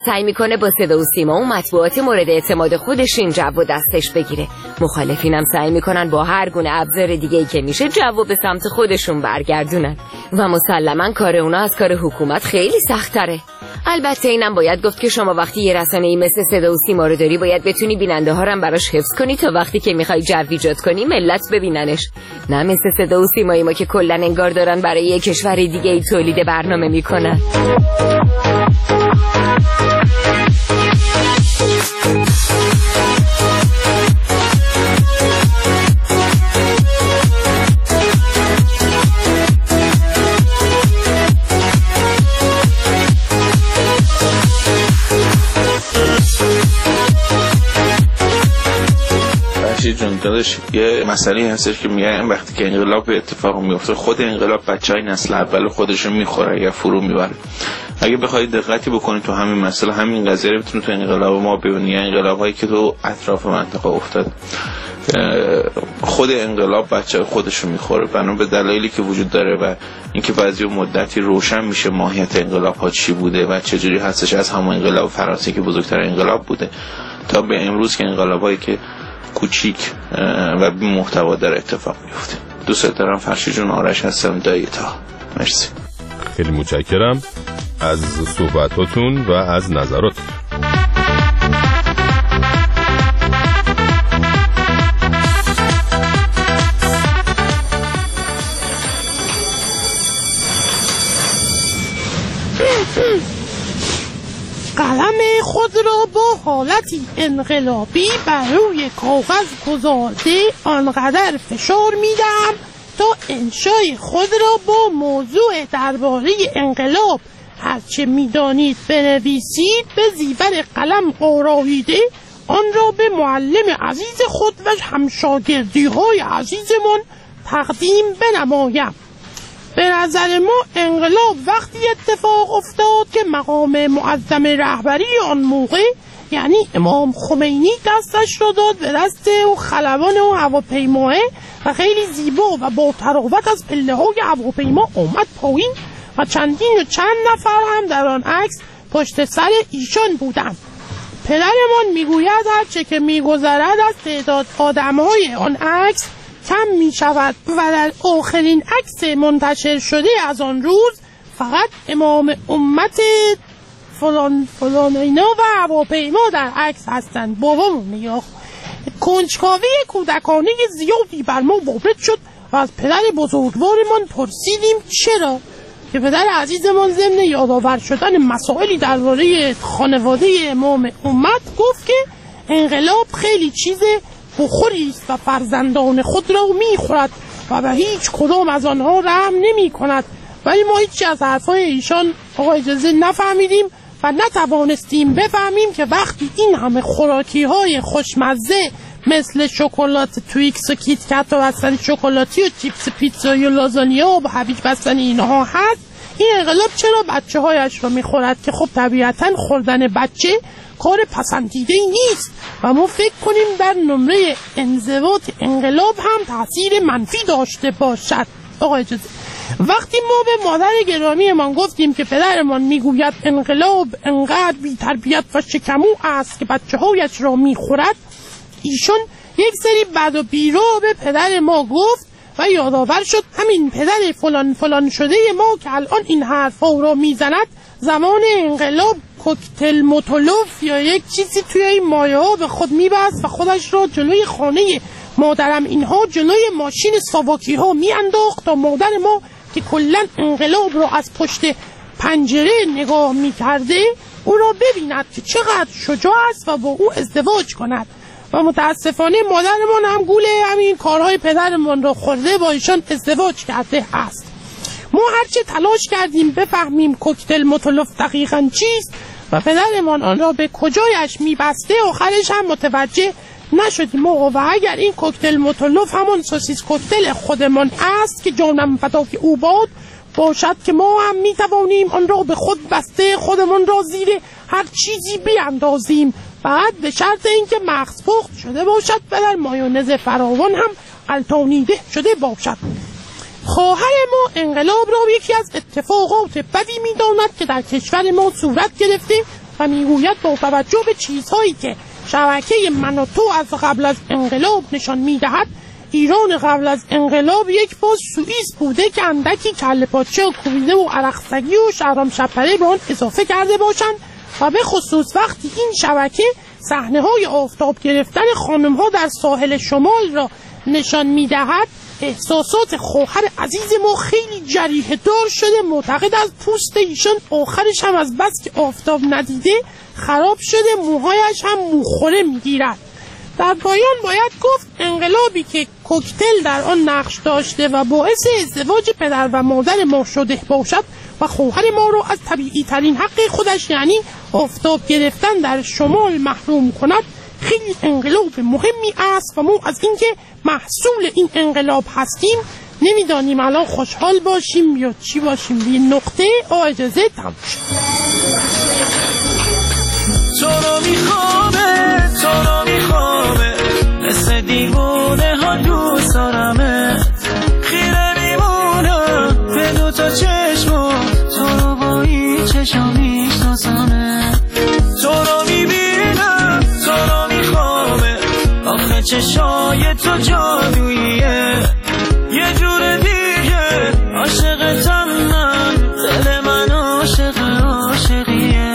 سعی میکنه با صدا و سیما و مطبوعات مورد اعتماد خودش این جو و دستش بگیره. مخالفینم سعی میکنن با هر گونه ابزار دیگه‌ای که میشه جو به سمت خودشون برگردونن و مسلما کار اونا از کار حکومت خیلی سخت‌تره. البته اینم باید گفت که شما وقتی یه رسانه‌ای مثل صدا و سیما رو داری باید بتونی بیننده ها رو هم براش حفظ کنی تا وقتی که میخوای جو ایجاد کنی ملت ببیننش، نه مثل صدا و سیمای ما که کلا انگار دارن برای یه کشور دیگه ای تولید برنامه میکنن. جون داداش یه مسئله هستش که میگن وقتی که انقلاب اتفاق میفته خود انقلاب بچهای نسل اول خودشون میخوره یا فرو میبره. اگه بخواید دقتی بکنید تو همین مسئله همین قضیه میتونه تو انقلاب ما ببینید، انقلابایی که تو اطراف منطقه افتاد خود انقلاب بچه خودشون میخوره بنا به دلایلی که وجود داره و اینکه بعضی مدتی روشن میشه ماهیت انقلاب ها چی بوده و چجوری هستش از همون انقلاب فرانسه که بزرگتر انقلاب بوده تا به امروز که انقلابایی که کوچیک و بی محتوا در اتفاق میفته. دوست دارم فرشی جون، آرش هستم، دایتا. مرسی. خیلی متشکرم از صحبتاتون و از نظراتتون. قلم خود را با حالتی انقلابی بر روی کاغذ گذارده آنقدر فشار میدم تا انشای خود را با موضوع درباره انقلاب هرچه میدانید بنویسید به زیور قلم آراییده آن را به معلم عزیز خود و همشاگردی های عزیزمان تقدیم بنمایم. به نظر ما انقلاب وقتی اتفاق افتاد که مقام معظم رهبری آن موقع یعنی امام خمینی دستش را داد به دست او خلبان و هواپیماه و خیلی زیبا و با تراوت از پله های هواپیما آمد پایین و چند نفر هم در آن عکس پشت سر ایشان بودند. پدرمان میگوید هرچه که میگذرد از تعداد آدمهای آن عکس کم می شود و در آخرین عکس منتشر شده از آن روز فقط امام امت فلان اینا و هواپیما در عکس هستند. بابامون نگاه کنجکاوی کودکانه زیادی بر ما وارد شد و از پدر بزرگوارمان پرسیدیم چرا، که پدر عزیزمان ضمن یادآور شدن مسائلی درباره خانواده امام امت گفت که انقلاب خیلی چیز بخوری است و فرزندان خود را میخورد و به هیچ کدام از آنها رحم نمی کند. ولی ما هیچی از حرفای ایشان آقا اجازه نفهمیدیم و نتوانستیم بفهمیم که وقتی این همه خوراکی های خوشمزه مثل شکلات تویکس و کیت کت و بستنی شکلاتی و چیپس پیتزایی و لازانیا و هویج بستنی اینها هست، این انقلاب چرا بچه هایش را میخورد که خب طبیعتا خوردن بچه کار پسندیده نیست و ما فکر کنیم در نمره انضباط انقلاب هم تاثیر منفی داشته باشد. آقا اجازه، وقتی ما به مادر گرامیمان گفتیم که پدرمان میگوید انقلاب انقدر بی تربیت و شکمو است که بچه هایش را میخورد، ایشون یک سری بد و بیرا به پدر ما گفت و یادآور شد همین پدر فلان شده ما که الان این حرفا را میزند زمان انقلاب کوکتل موتولوف یا یک چیزی توی این مایه ها به خود میبست و خودش را جلوی خانه مادرم اینها جلوی ماشین ساواکی ها میانداخت تا مادر ما که کلن انقلاب را از پشت پنجره نگاه میکرده او را ببیند که چقدر شجاع است و با او ازدواج کند. و متاسفانه مادرمان هم گول همین کارهای پدرمان را خورده با ایشان ازدواج کرده است. ما هرچه تلاش کردیم بفهمیم کوکتل موتولوف دقیقاً چیست و پدرمان آن را به کجایش میبسته آخرش هم متوجه نشدیم. و اگر این کوکتل موتولوف همون سوسیس کوکتل خودمان است که جانم فدای او باد باشد که ما هم میتوانیم آن را به خود بسته خودمان را زیر هر چیزی بیاندازیم، بعد به شرط اینکه مغز پخت شده باشد و در مایونز فراوان هم غلطانیده شده باشد. خواهر ما انقلاب را یکی از اتفاقات بدی می‌داند که در کشور ما صورت گرفته و میگوید با توجه به چیزهایی که شبکه من و تو از قبل از انقلاب نشان میدهد، ایران قبل از انقلاب یک باز سوئیس بوده که اندکی کله پاچه و کوبیده و عرقسگی و شهرام شپره به آن اضافه کرده باشند و به خصوص وقتی این شبکه صحنه‌های آفتاب گرفتن خانم‌ها در ساحل شمال را نشان می‌دهد، احساسات خواهر عزیز ما خیلی جریحه دار شده. معتقد از پوست ایشان آخرش هم از بس که آفتاب ندیده خراب شده، موهایش هم موخوره می‌گیرد. در پایان باید گفت انقلابی که کوکتل در آن نقش داشته و باعث ازدواج پدر و مادر ما شده باشد و خواهر ما را از طبیعی ترین حق خودش یعنی آفتاب گرفتن در شمال محروم کند، خیلی انقلاب مهمی است و ما از اینکه محصول این انقلاب هستیم نمیدانیم الان خوشحال باشیم یا چی باشیم. به نقطه اجازه تمام شد. تو رو میخوامه مثل دیوونه ها دوست دارمه، خیره میمونم به دوتا چشم، تو رو با این چشم میشناسمه، تو رو میبینم تو رو میخوامه، آخه چشای تو جادوییه، یه جور دیگه عاشقتم من، دل من عاشقیه.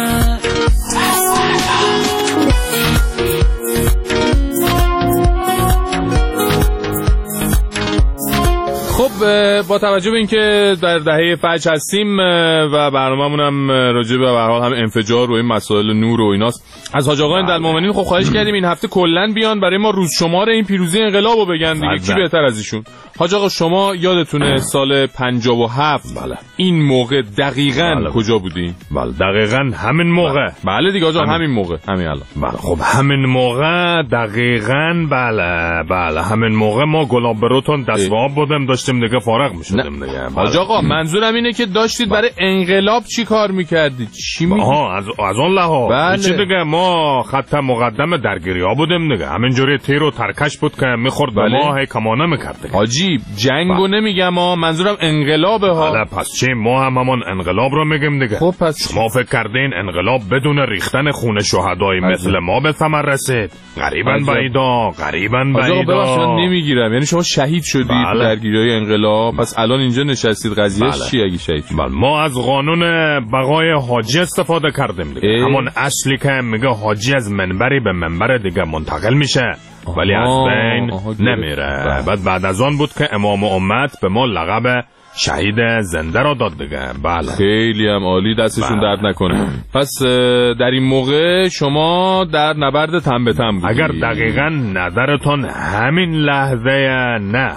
خب با توجه به اینکه در دهه فجر هستیم و برنامه‌مون هم راجع به هر حال هم انفجار و این مسائل نور و ایناست، از حاج آقا دلمومنی خب خواهش کردیم این هفته کلا بیان برای ما روز شمار این پیروزی انقلابو بگن دیگه. کی بهتر از ایشون؟ حاج آقا شما یادتونه سال 57 بله این موقع دقیقاً بله کجا بودین؟ بله دقیقاً همین موقع. بله دیگه آقا همین موقع، همین الان. بله خب همین موقع دقیقاً بله همین موقع ما گلاب بروتون دست به آب بودیم داشتیم دیگه فارغ میشدیم دیگه. حاج آقا منظورم اینه که داشتید برای انقلاب چی کار میکردید؟ چی میگی؟ از اون لحاظ بله. چی دیگه ما خط مقدم درگیری‌ها بودیم دیگه، همینجوری تیر و ترکش بود که میخورد به ما هی کمانه میکرد. حاجی جنگو نمیگم منظورم انقلابه ها. حالا پس چی ما همون انقلاب رو میگیم دیگه. خب پس شما فکر کردین انقلاب بدون ریختن خون شهدای مثل ما به ثمر رسید؟ غریباً بعیدا. ببخشید نمیگیرم، یعنی شما شهید شدید بله. درگیری‌های انقلاب، پس الان اینجا نشستید قضیه بله. چیه اگه شهید شدید؟ بله ما از قانون بقای حاجی استفاده کردیم دیگه. همون اصلی که میگه حاجی از منبری به منبر دیگه منتقل میشه ولی از بین نمیره. بعد از آن بود که امام امت به ما لقب شهید زنده را داد دیگه. بله خیلی هم عالی، دستشون درد نکنه. پس در این موقع شما در نبرد تن به تن بودید؟ اگر دقیقاً نظرتون همین لحظه نه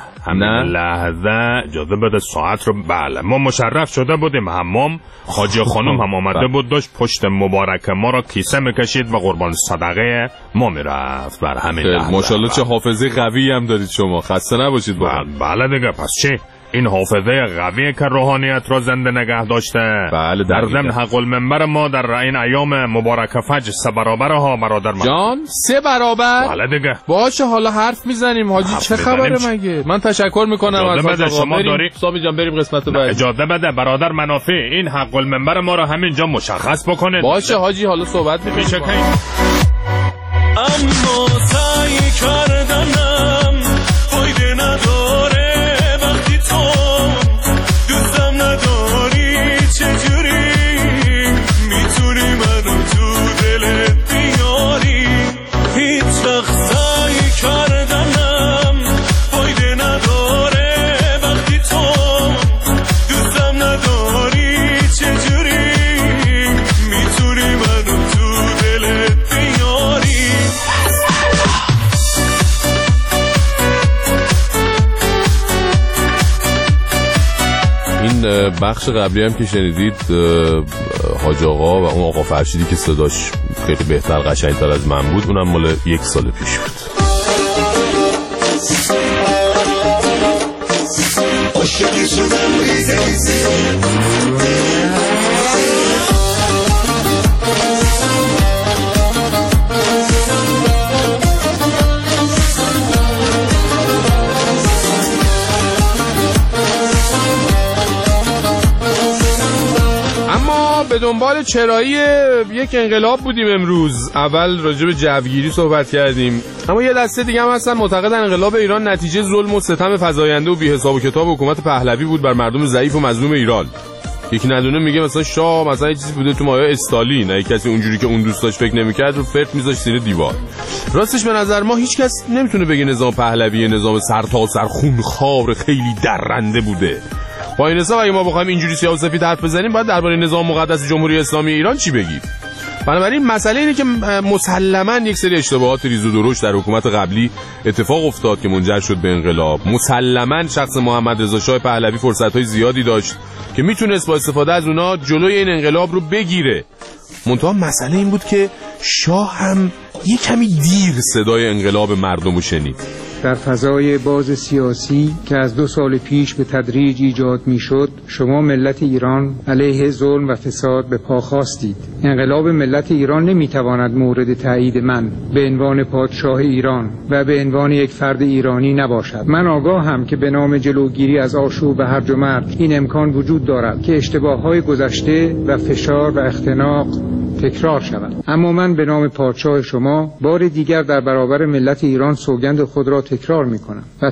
لحظه اجازه بده ساعت رو. بله ما مشرف شده بودیم حمام، حاجی خانم هم آمده بود داشت پشت مبارک ما را کیسه میکشید و قربان صدقه ما میرفت. بر همین لحظه ماشاءالله چه حافظه قوی هم دارید شما، خسته نباشید. بله دیگه پس چی؟ این حافظه قوی که روحانیت را زنده نگه داشته. بله در ضمن حق المنبر ما در این ایام مبارک فجر 3 برابر ها برادر من. جان 3 برابر؟ بله دیگه. باشه حالا حرف میزنیم حاجی، چه خبره مگه؟ من تشکر میکنم از شما داری سامی جان بریم قسمت بعد. اجازه بده برادر منافع این حق المنبر ما را همینجا مشخص بکنید. باشه حاجی حالا صحبت میشه. اما سعی کردنم فایده نداره وقتی تو دوستم نداری، چجوری میتونی منو تو دلت بیاری؟ هیچ وقت سعی کردنم فایده نداره وقتی تو دوستم نداری، چجوری میتونی منو تو دلت بیاری؟ این بخش قبلی هم که شنیدید حاج آقا و اون آقا فرشیدی که صداش خیلی بهتر قشنگتر از من بود، اونم مال 1 سال پیش بود. به دنبال چرایی یک انقلاب بودیم امروز. اول راجع به جوگیری صحبت کردیم، اما یه دسته دیگه هم هستن معتقدن انقلاب ایران نتیجه ظلم و ستم فزاینده و بی حساب و کتاب حکومت پهلوی بود بر مردم ضعیف و مظلوم ایران. یکی ندونه میگه مثلا شاه مثلا یه چیزی بوده تو مایه استالین، نه کسی اونجوری که اون دوست داشت فکر نمی‌کرد رو فرد می‌ذاشت زیر دیوار. راستش به نظر ما هیچ کس نمیتونه بگه نظام پهلوی نظام سرتاسر خونخوار خیلی درنده بوده. با این حساب اگه ما بخوایم اینجوری سیاه و سفید حرف بزنیم باید درباره نظام مقدس جمهوری اسلامی ایران چی بگیم؟ بنابراین مسئله اینه که مسلماً یک سری اشتباهات ریز و درشت در حکومت قبلی اتفاق افتاد که منجر شد به انقلاب. مسلماً شخص محمد رضا شاه پهلوی فرصت‌های زیادی داشت که میتونست با استفاده از اونا جلوی این انقلاب رو بگیره. منتها مسئله این بود که شاه هم یه کمی دیر صدای انقلاب مردم رو شنید. در فضای باز سیاسی که از 2 سال پیش به تدریج ایجاد میشد، شما ملت ایران علیه ظلم و فساد به پا خواستید. انقلاب ملت ایران نمیتواند مورد تایید من به عنوان پادشاه ایران و به عنوان یک فرد ایرانی نباشد. من آگاهم که به نام جلوگیری از آشوب و هرج و مرج این امکان وجود دارد که اشتباه‌های گذشته و فشار و اختناق تکرار شود، اما من به نام پادشاه شما بار دیگر در برابر ملت ایران سوگند خود را تکرار می‌کنم و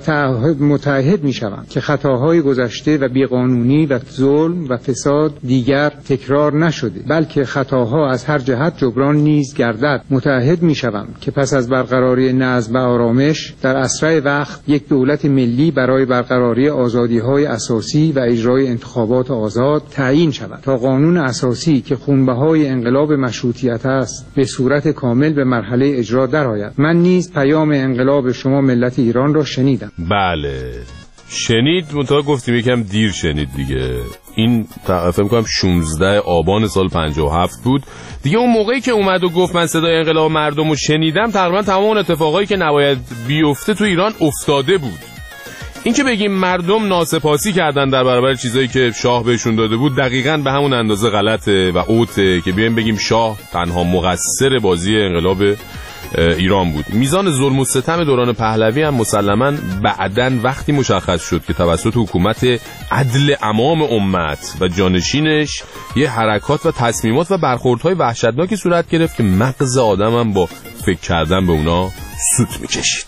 متعهد می‌شوم که خطاهای گذشته و بیقانونی و ظلم و فساد دیگر تکرار نشده، بلکه خطاها از هر جهت جبران نیز گردد. متعهد می‌شوم که پس از برقراری نظم و آرامش در اسرع وقت یک دولت ملی برای برقراری آزادی‌های اساسی و اجرای انتخابات آزاد تعیین شود تا قانون اساسی که خونبهای انقلاب مشروطیت است به صورت کامل به مرحله اجرا درآید. من نیز پیام انقلاب شما ملت ایران را شنیدم. بله شنید، منتها گفتیم یکم دیر شنید دیگه. این فکر می‌کنم 16 آبان سال 57 بود دیگه. اون موقعی که اومد و گفت من صدای انقلاب مردم رو شنیدم، تقریبا تمام اون اتفاقایی که نباید بیفته تو ایران افتاده بود. این که بگیم مردم ناسپاسی کردن در برابر چیزایی که شاه بهشون داده بود دقیقاً به همون اندازه غلطه و اوته که بیایم بگیم شاه تنها مقصر بازی انقلاب ایران بود. میزان ظلم و ستم دوران پهلوی هم مسلماً بعداً وقتی مشخص شد که توسط حکومت عدل عمام امت و جانشینش یه حرکات و تصمیمات و برخوردهای وحشتناکی صورت گرفت که مغز آدمم با فکر کردن به اونا سوت میکشید.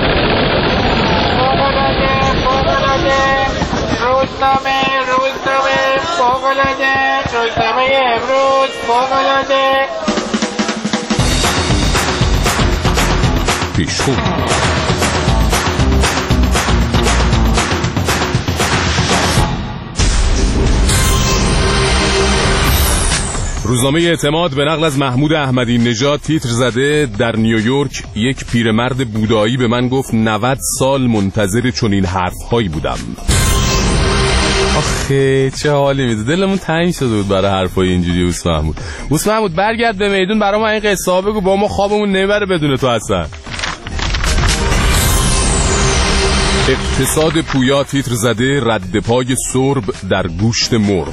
روزنامه امروز فوق‌العاده پیشخون. روزنامه اعتماد به نقل از محمود احمدی نژاد تیتر زده در نیویورک یک پیرمرد بودایی به من گفت 90 سال منتظر چنین حرف‌هایی بودم. آخه چه حالی میده، دلمون تنگ شده بود برای حرفای اینجوری. اوس محمود برگرد به میدون برای ما این قصه ها بگو، با ما خوابمون نمیبره بدون تو اصلا. اقتصاد پویا تیتر زده رد پای سرب در گوشت مرغ.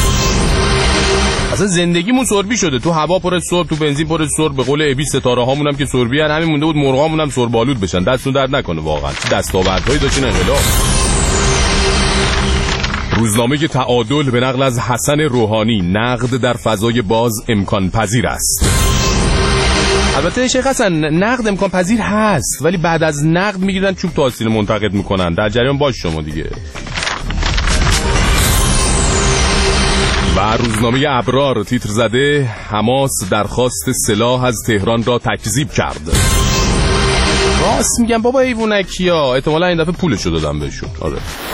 اصلا زندگیمون سربی شده، تو هوا پر سرب، تو بنزین پر سرب. به قول ابی ستاره هامون هم که سربی هن، همین مونده بود مرغامون هم سربالود بشن. دستون درد نکنه واقعا، دستاوردهایی داشتین انقلاب. روزنامه تعادل به نقل از حسن روحانی نقد در فضای باز امکان پذیر است. البته شیخ حسن نقد امکان پذیر هست، ولی بعد از نقد میگیرن چوب تا آستین منتقد میکنن. در جریان باش شما دیگه. و روزنامه ابرار تیتر زده حماس درخواست سلاح از تهران را تکذیب کرد. راست میگم بابا ایوونکیا، احتمالا این دفعه پولشو دادم بهشون. آره.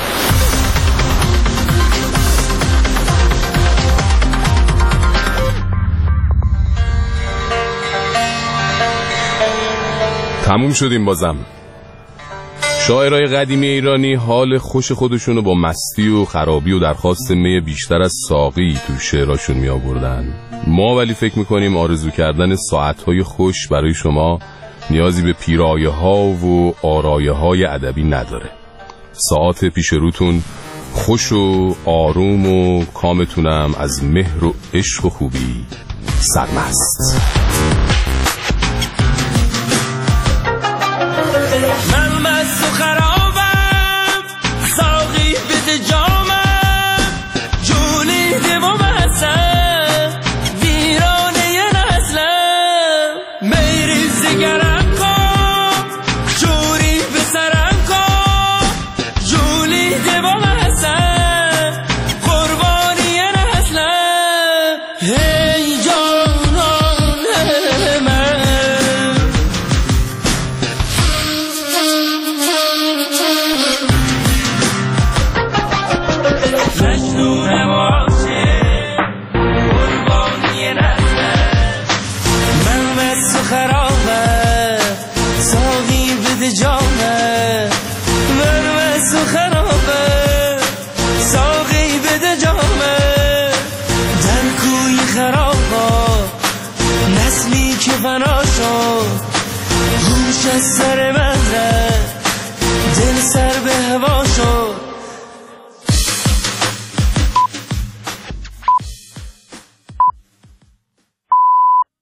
تموم شدیم بازم. شاعرای قدیمی ایرانی حال خوش خودشونو با مستی و خرابی و درخواست می بیشتر از ساقی تو شعراشون می آوردن. ما ولی فکر میکنیم آرزو کردن ساعتهای خوش برای شما نیازی به پیرایه ها و آرایه های ادبی نداره. ساعت پیش روتون خوش و آروم و کامتونم از مهر و عشق و خوبی سرمست. فنا شد گوش از سر من رفت دل سر به هوا شد